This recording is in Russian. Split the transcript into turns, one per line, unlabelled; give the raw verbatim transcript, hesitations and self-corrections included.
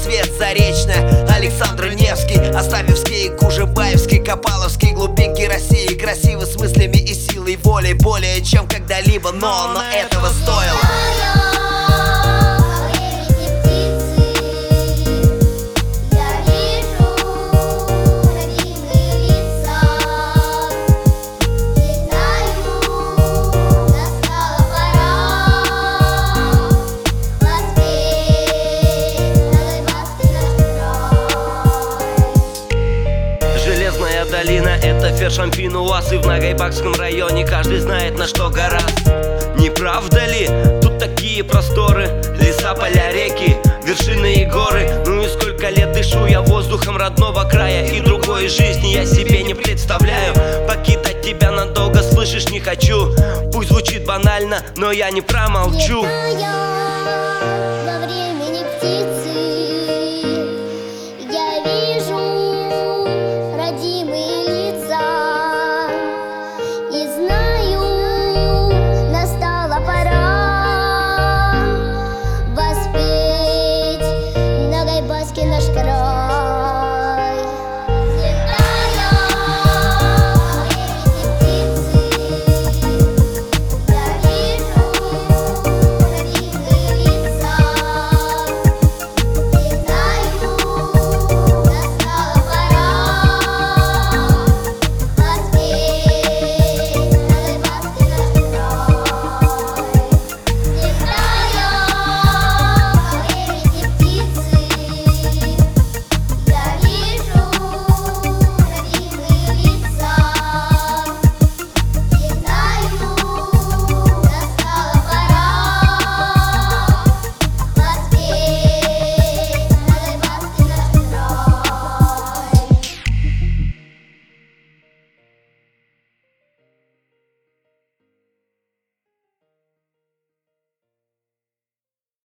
свет Заречная, Александр Невский, Оставьевский, Кужебаевский, Копаловский, глубинки России. Красивы с мыслями и силой воли более чем когда-либо, но, но этого стоило.
Долина — это Фершампин, УАЗ, и в Нагайбакском районе каждый знает, на что гораст. Не правда ли? Тут такие просторы, леса, поля, реки, вершины и горы. Ну и сколько лет дышу я воздухом родного края, и другой жизни я себе не представляю. Покидать тебя надолго, слышишь, не хочу. Пусть звучит банально, но я не промолчу.
Во время